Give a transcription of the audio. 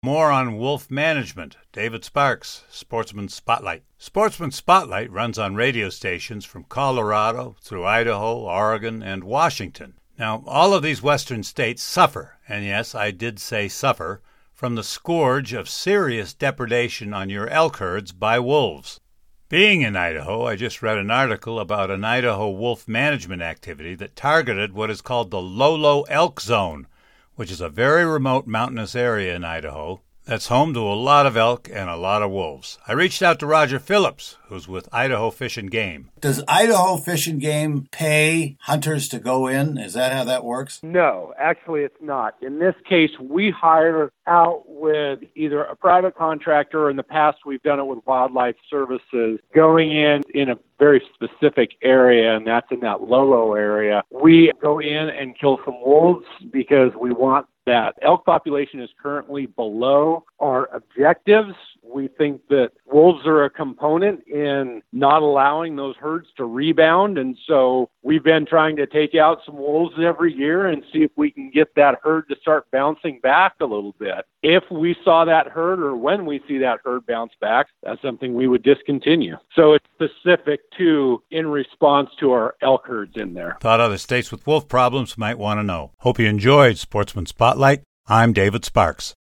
More on wolf management. David Sparks, Sportsman Spotlight. Sportsman Spotlight runs on radio stations from Colorado through Idaho, Oregon, and Washington. Now, all of these western states suffer, and yes, I did say suffer, from the scourge of serious depredation on your elk herds by wolves. Being in Idaho, I just read an article about an Idaho wolf management activity that targeted what is called the Lolo Elk Zone, which is a very remote mountainous area in Idaho that's home to a lot of elk and a lot of wolves. I reached out to Roger Phillips, who's with Idaho Fish and Game. Does Idaho Fish and Game pay hunters to go in? Is that how that works? No, actually it's not. In this case, we hire out with either a private contractor, or in the past we've done it with Wildlife Services, going in a very specific area, and that's in that Lolo area. We go in and kill some wolves because we want that elk population is currently below our objectives. We think that wolves are a component in not allowing those herds to rebound, and so we've been trying to take out some wolves every year and see if we can get that herd to start bouncing back a little bit. If we saw that herd, or when we see that herd bounce back, that's something we would discontinue. So it's specific to in response to our elk herds in there. Thought other states with wolf problems might want to know. Hope you enjoyed Sportsman Spotlight. I'm David Sparks.